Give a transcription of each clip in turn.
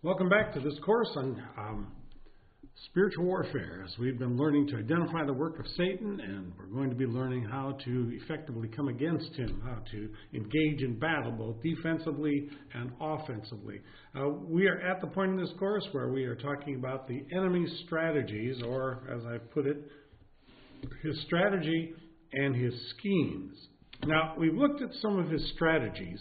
Welcome back to this course on spiritual warfare, as we've been learning to identify the work of Satan, and we're going to be learning how to effectively come against him, how to engage in battle, both defensively and offensively. We are at the point in this course where we are talking about the enemy's strategies, or as I put it, his strategy and his schemes. Now, we've looked at some of his strategies.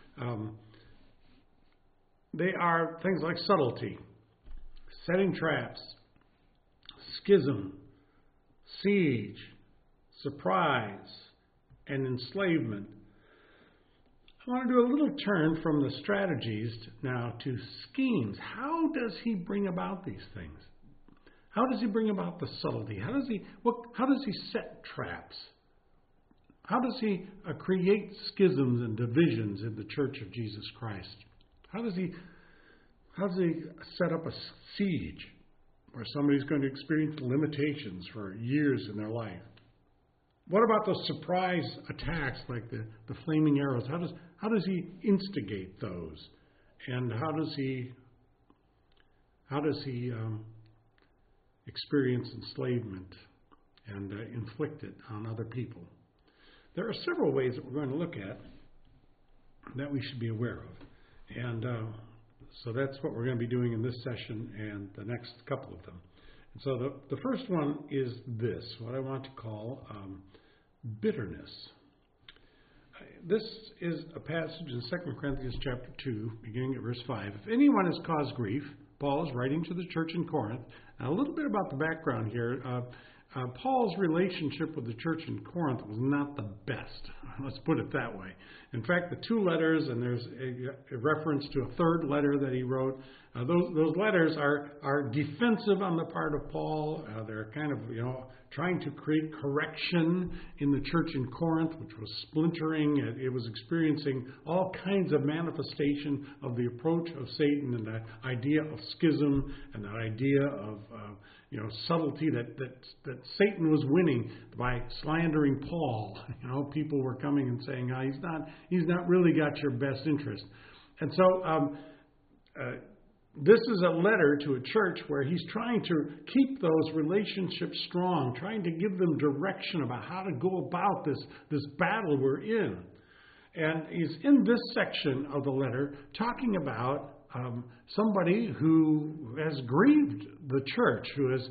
They are things like subtlety, setting traps, schism, siege, surprise, and enslavement. I want to do a little turn from the strategies now to schemes. How does he bring about these things? How does he bring about the subtlety? How does he set traps? How does he create schisms and divisions in the Church of Jesus Christ? How does he set up a siege where somebody's going to experience limitations for years in their life? What about those surprise attacks like the flaming arrows? How does he instigate those? And how does he experience enslavement and inflict it on other people? There are several ways that we're going to look at that we should be aware of. And so that's what we're going to be doing in this session and the next couple of them. And so the first one is this, what I want to call bitterness. This is a passage in 2 Corinthians chapter 2, beginning at verse 5. If anyone has caused grief, Paul is writing to the church in Corinth. Now, a little bit about the background here. Paul's relationship with the church in Corinth was not the best. Let's put it that way. In fact, the two letters, and there's a reference to a third letter that he wrote, those letters are defensive on the part of Paul. They're kind of, trying to create correction in the church in Corinth, which was splintering. It was experiencing all kinds of manifestation of the approach of Satan and the idea of schism and the idea of subtlety that Satan was winning by slandering Paul. People were coming and saying, he's not really got your best interest. And so this is a letter to a church where he's trying to keep those relationships strong, trying to give them direction about how to go about this battle we're in. And he's in this section of the letter talking about somebody who has grieved the church, who has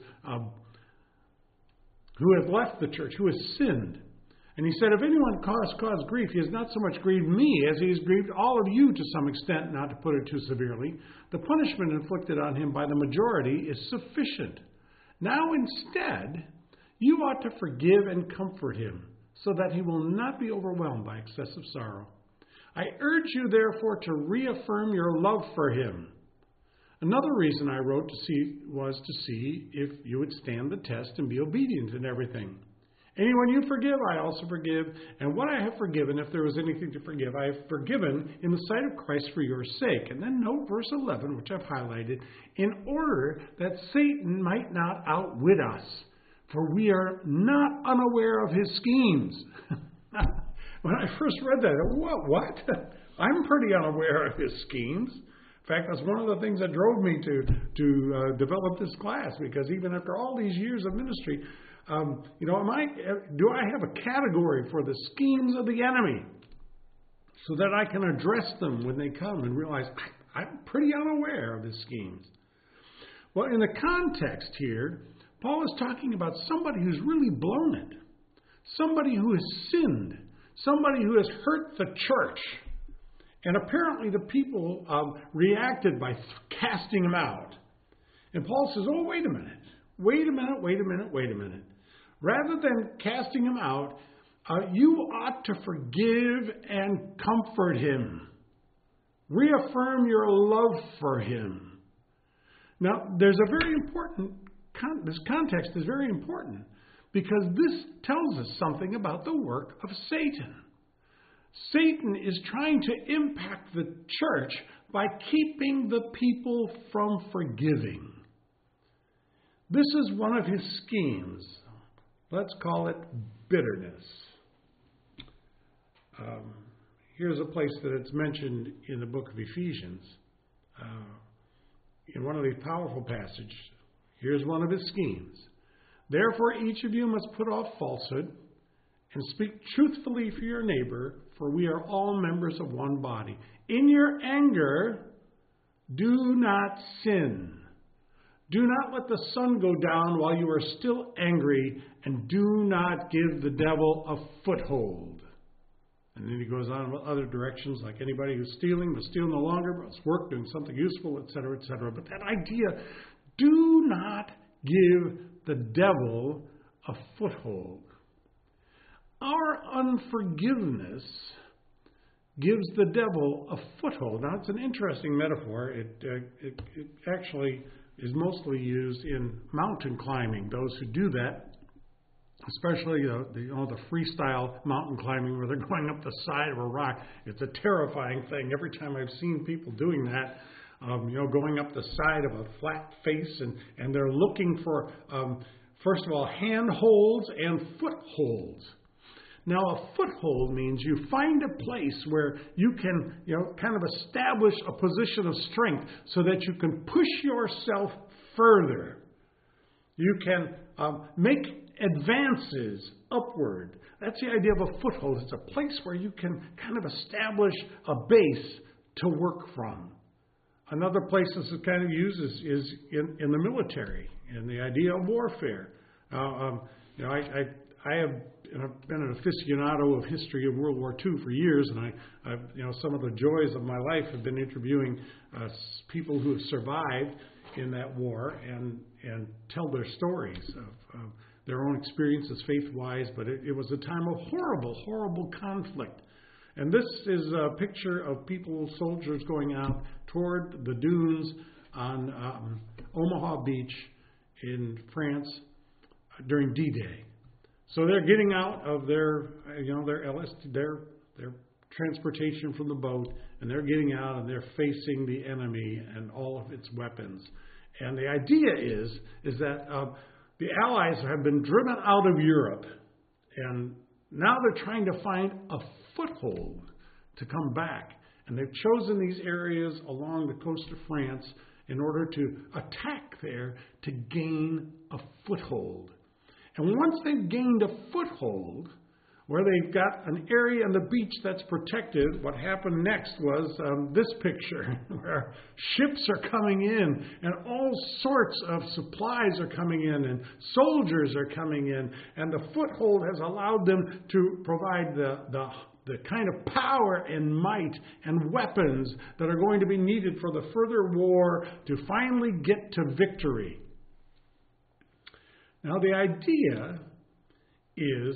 left the church, who has sinned. And he said, if anyone caused grief, he has not so much grieved me as he has grieved all of you to some extent, not to put it too severely. The punishment inflicted on him by the majority is sufficient. Now instead, you ought to forgive and comfort him, so that he will not be overwhelmed by excessive sorrow. I urge you, therefore, to reaffirm your love for him. Another reason I wrote was to see if you would stand the test and be obedient in everything. Anyone you forgive, I also forgive. And what I have forgiven, if there was anything to forgive, I have forgiven in the sight of Christ for your sake. And then note verse 11, which I've highlighted, in order that Satan might not outwit us, for we are not unaware of his schemes. When I first read that, I thought, what? I'm pretty unaware of his schemes. In fact, that's one of the things that drove me to develop this class, because even after all these years of ministry, do I have a category for the schemes of the enemy so that I can address them when they come and realize I'm pretty unaware of his schemes? Well, in the context here, Paul is talking about somebody who's really blown it, somebody who has sinned, somebody who has hurt the church. And apparently the people reacted by casting him out. And Paul says, oh, wait a minute. Rather than casting him out, you ought to forgive and comfort him. Reaffirm your love for him. Now, there's a very important, this context is very important, because this tells us something about the work of Satan. Satan is trying to impact the church by keeping the people from forgiving. This is one of his schemes. Let's call it bitterness. Here's a place that it's mentioned in the book of Ephesians. in one of these powerful passages, here's one of his schemes. Therefore, each of you must put off falsehood and speak truthfully for your neighbor, for we are all members of one body. In your anger, do not sin. Do not let the sun go down while you are still angry, and do not give the devil a foothold. And then he goes on with other directions, like anybody who's stealing must steal no longer, but must work doing something useful, etc., etc. But that idea, do not give the devil a foothold. Our unforgiveness gives the devil a foothold. Now, it's an interesting metaphor. It actually is mostly used in mountain climbing. Those who do that, especially the freestyle mountain climbing where they're going up the side of a rock, it's a terrifying thing. Every time I've seen people doing that, going up the side of a flat face, and they're looking for, first of all, handholds and footholds. Now, a foothold means you find a place where you can, kind of establish a position of strength so that you can push yourself further. You can make advances upward. That's the idea of a foothold. It's a place where you can kind of establish a base to work from. Another place this is kind of used is in the military, in the idea of warfare. I have been an aficionado of history of World War II for years, and some of the joys of my life have been interviewing people who have survived in that war and tell their stories of their own experiences faith-wise. But it was a time of horrible, horrible conflict. And this is a picture of soldiers going out toward the dunes on Omaha Beach in France during D-Day. So they're getting out of their transportation from the boat, and they're getting out and they're facing the enemy and all of its weapons. And the idea is that the Allies have been driven out of Europe, and now they're trying to find a foothold to come back. And they've chosen these areas along the coast of France in order to attack there to gain a foothold. And once they've gained a foothold, where they've got an area on the beach that's protected, what happened next was this picture, where ships are coming in, and all sorts of supplies are coming in, and soldiers are coming in, and the foothold has allowed them to provide the kind of power and might and weapons that are going to be needed for the further war to finally get to victory. Now, the idea is,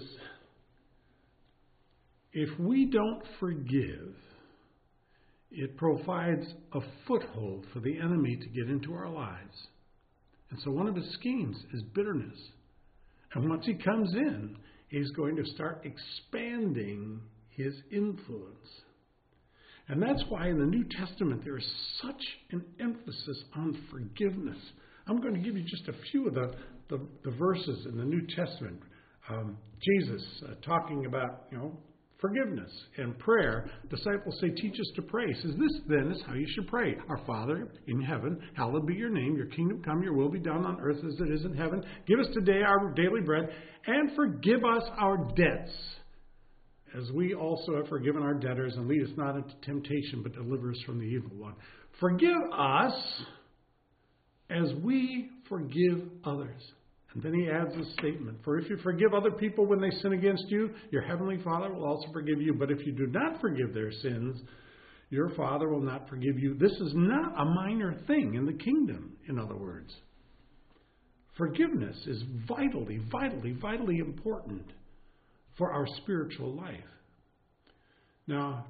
if we don't forgive, it provides a foothold for the enemy to get into our lives. And so one of his schemes is bitterness. And once he comes in, he's going to start expanding his influence. And that's why in the New Testament there is such an emphasis on forgiveness. I'm going to give you just a few of the verses in the New Testament. Jesus talking about, forgiveness and prayer. Disciples say, teach us to pray. He says, this then is how you should pray. Our Father in heaven, hallowed be your name. Your kingdom come, your will be done on earth as it is in heaven. Give us today our daily bread, and forgive us our debts, as we also have forgiven our debtors, and lead us not into temptation, but deliver us from the evil one. Forgive us as we forgive others. And then he adds a statement. For if you forgive other people when they sin against you, your heavenly Father will also forgive you. But if you do not forgive their sins, your Father will not forgive you. This is not a minor thing in the kingdom, in other words. Forgiveness is vitally, vitally, vitally important for our spiritual life. Now,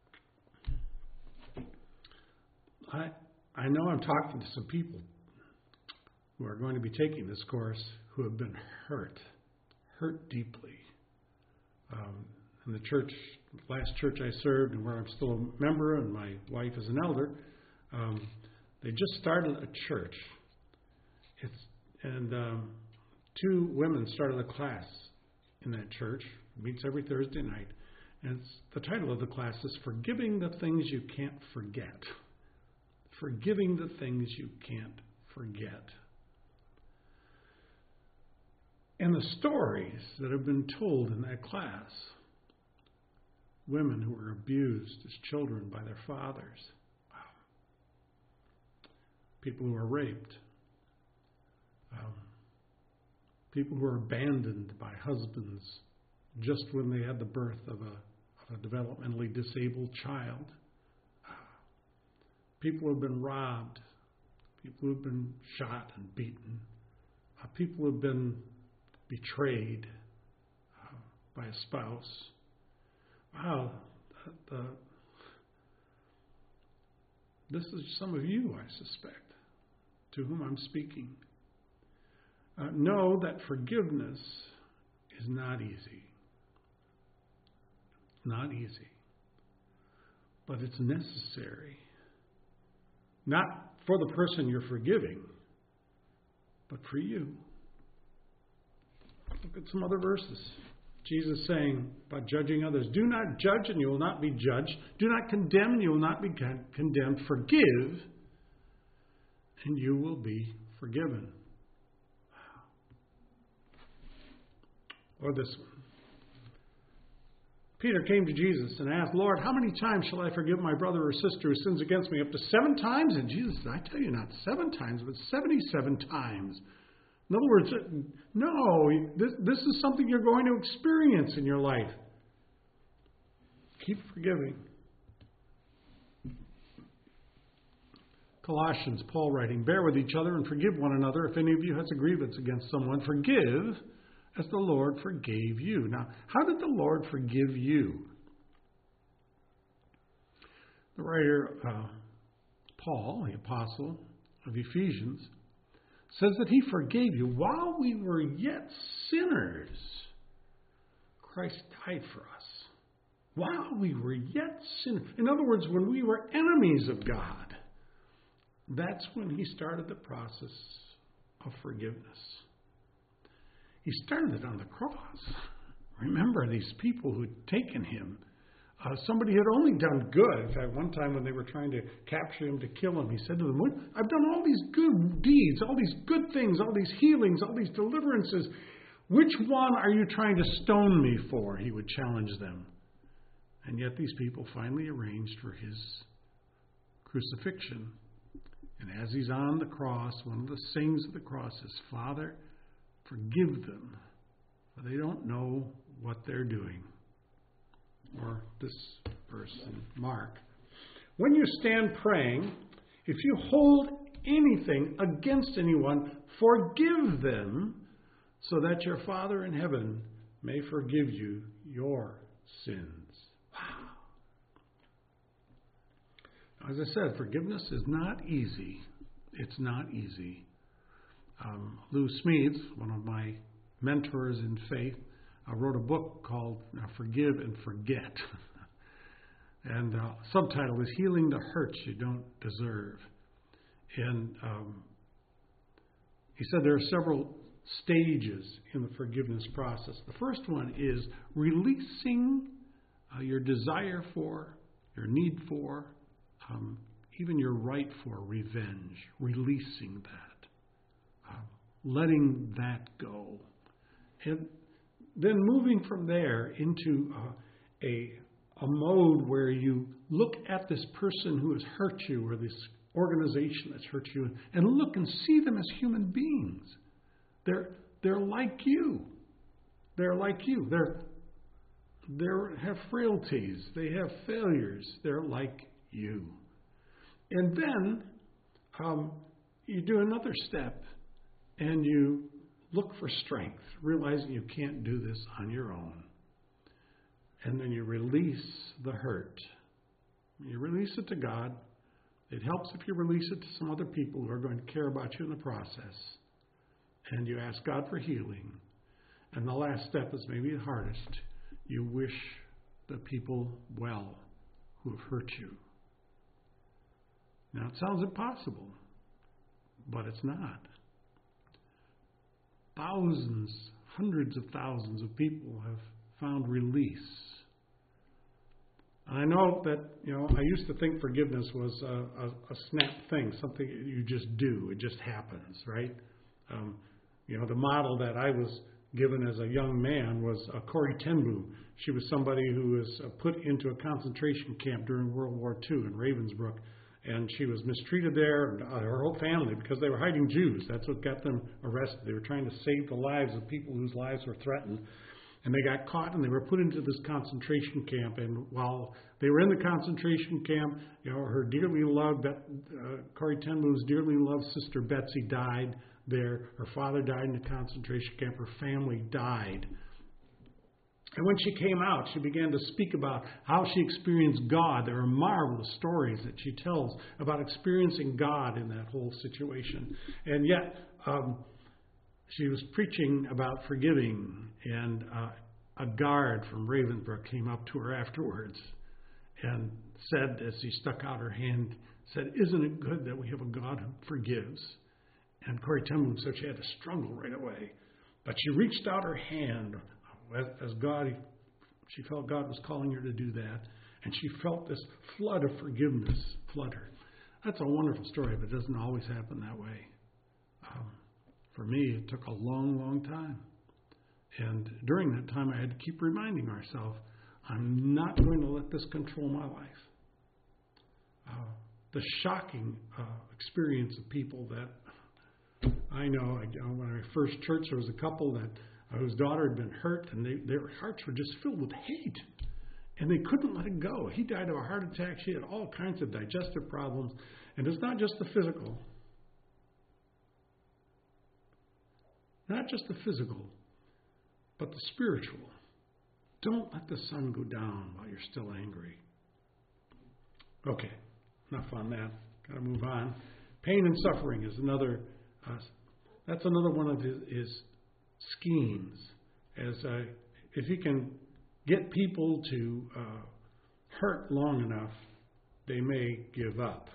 I know I'm talking to some people who are going to be taking this course who have been hurt deeply. In the church, last church I served, and where I'm still a member, and my wife is an elder, they just started a church. Two women started a class in that church. It meets every Thursday night. And the title of the class is Forgiving the Things You Can't Forget. forgiving the things you can't forget. And the stories that have been told in that class, women who were abused as children by their fathers, people who were raped, people who were abandoned by husbands just when they had the birth of a developmentally disabled child, people who have been robbed, people who have been shot and beaten, people who have been betrayed by a spouse. Wow, this is some of you, I suspect, to whom I'm speaking. Know that forgiveness is not easy. Not easy. But it's necessary. Not for the person you're forgiving, but for you. Look at some other verses. Jesus saying about judging others, do not judge and you will not be judged. Do not condemn and you will not be condemned. Forgive and you will be forgiven. Or this one. Peter came to Jesus and asked, Lord, how many times shall I forgive my brother or sister who sins against me? Up to 7 times? And Jesus said, I tell you, not 7 times, but 77 times. In other words, no, this is something you're going to experience in your life. Keep forgiving. Colossians, Paul writing, bear with each other and forgive one another. If any of you has a grievance against someone, forgive as the Lord forgave you. Now, how did the Lord forgive you? The writer, Paul, the apostle of Ephesians, says that he forgave you while we were yet sinners. Christ died for us. While we were yet sinners. In other words, when we were enemies of God, that's when he started the process of forgiveness. He started it on the cross. Remember these people who had taken him. Somebody had only done good. In fact, one time when they were trying to capture him to kill him, he said to them, I've done all these good deeds, all these good things, all these healings, all these deliverances. Which one are you trying to stone me for? He would challenge them. And yet these people finally arranged for his crucifixion. And as he's on the cross, one of the sayings of the cross is, Father, forgive them, for they don't know what they're doing. Or this verse in Mark. When you stand praying, if you hold anything against anyone, forgive them, so that your Father in heaven may forgive you your sins. Wow. As I said, forgiveness is not easy. It's not easy. Lou Smedes, one of my mentors in faith, wrote a book called Forgive and Forget. And subtitle is Healing the Hurts You Don't Deserve. And he said there are several stages in the forgiveness process. The first one is releasing your desire for, your need for, even your right for revenge. Releasing that. Letting that go. And then moving from there into a mode where you look at this person who has hurt you or this organization that's hurt you and look and see them as human beings. They're like you. They're like you. They have frailties. They have failures. They're like you. And then you do another step and you look for strength, realizing you can't do this on your own. And then you release the hurt. You release it to God. It helps if you release it to some other people who are going to care about you in the process. And you ask God for healing. And the last step is maybe the hardest. You wish the people well who have hurt you. Now, it sounds impossible, but it's not. Thousands, hundreds of thousands of people have found release I know that, I used to think forgiveness was a snap thing, something you just do. It just happens, right? The model that I was given as a young man was Corrie ten Boom. She was somebody who was put into a concentration camp during World War II in Ravensbrück. And she was mistreated there, her whole family, because they were hiding Jews. That's what got them arrested. They were trying to save the lives of people whose lives were threatened. And they got caught and they were put into this concentration camp. And while they were in the concentration camp, her dearly loved, Corrie ten Boom's dearly loved sister Betsy died there. Her father died in the concentration camp. Her family died. And when she came out, she began to speak about how she experienced God. There are marvelous stories that she tells about experiencing God in that whole situation. And yet, she was preaching about forgiving, and a guard from Ravensbrück came up to her afterwards and said, as she stuck out her hand, said, "Isn't it good that we have a God who forgives?" And Corrie ten Boom said she had to struggle right away. But she reached out her hand as God, she felt God was calling her to do that. And she felt this flood of forgiveness flood her. That's a wonderful story, but it doesn't always happen that way. For me, it took a long, long time. And during that time, I had to keep reminding myself, I'm not going to let this control my life. The shocking experience of people that I know, when I first church, there was a couple that whose daughter had been hurt, and their hearts were just filled with hate. And they couldn't let it go. He died of a heart attack. She had all kinds of digestive problems. And it's not just the physical. Not just the physical, but the spiritual. Don't let the sun go down while you're still angry. Okay, enough on that. Got to move on. Pain and suffering is another. That's another one of his schemes. As if he can get people to hurt long enough, they may give up.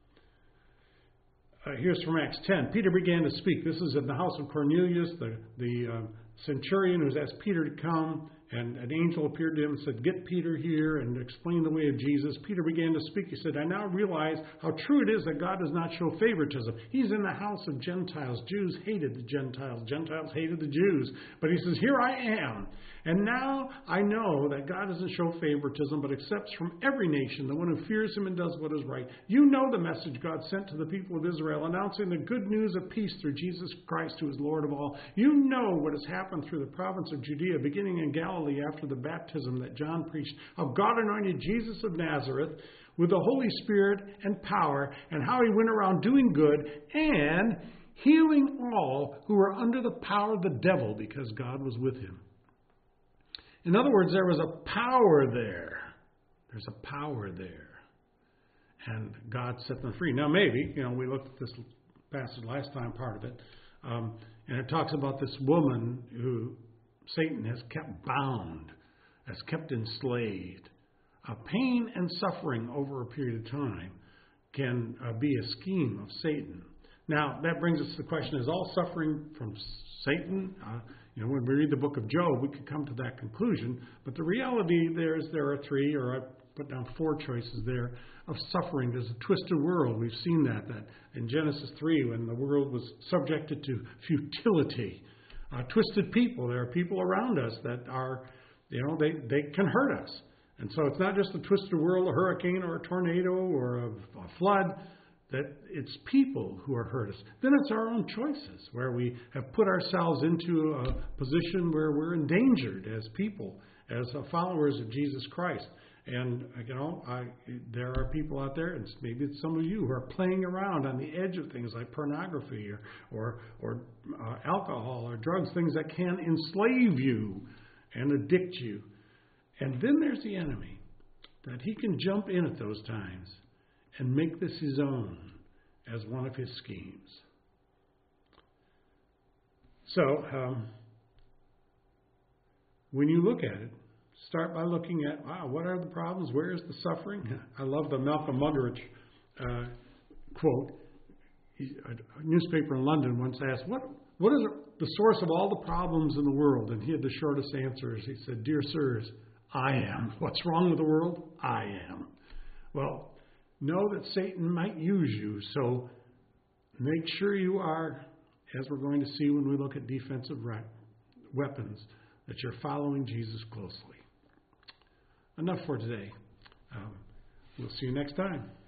Here's from Acts 10. Peter began to speak. This is in the house of Cornelius, the centurion who's asked Peter to come, and an angel appeared to him and said, "Get Peter here and explain the way of Jesus." Peter began to speak. He said, "I now realize how true it is that God does not show favoritism. He's in the house of Gentiles. Jews hated the Gentiles. Gentiles hated the Jews. But he says, here I am. And now I know that God doesn't show favoritism, but accepts from every nation the one who fears him and does what is right. You know the message God sent to the people of Israel, announcing the good news of peace through Jesus Christ, who is Lord of all. You know what has happened through the province of Judea, beginning in Galilee after the baptism that John preached, how God anointed Jesus of Nazareth with the Holy Spirit and power, and how he went around doing good and healing all who were under the power of the devil, because God was with him." In other words, there was a power there. There's a power there. And God set them free. Now, maybe, we looked at this passage last time, part of it, and it talks about this woman who Satan has kept bound, has kept enslaved. Pain and suffering over a period of time can be a scheme of Satan. Now, that brings us to the question, is all suffering from Satan? When we read the book of Job, we could come to that conclusion. But the reality there are three, or I put down four choices there, of suffering. There's a twisted world. We've seen that in Genesis 3, when the world was subjected to futility. Twisted people. There are people around us that are, they can hurt us. And so it's not just a twisted world, a hurricane or a tornado or a flood, that it's people who are hurt us. Then it's our own choices, where we have put ourselves into a position where we're endangered as people, as followers of Jesus Christ. And, there are people out there, and maybe it's some of you, who are playing around on the edge of things like pornography or alcohol or drugs, things that can enslave you and addict you. And then there's the enemy, that he can jump in at those times and make this his own as one of his schemes. So, when you look at it, start by looking at, what are the problems? Where is the suffering? I love the Malcolm Muggeridge quote. A newspaper in London once asked, what is the source of all the problems in the world? And he had the shortest answers. He said, "Dear sirs, I am. What's wrong with the world? I am. Well, know that Satan might use you, so make sure you are, as we're going to see when we look at defensive weapons, that you're following Jesus closely. Enough for today. We'll see you next time.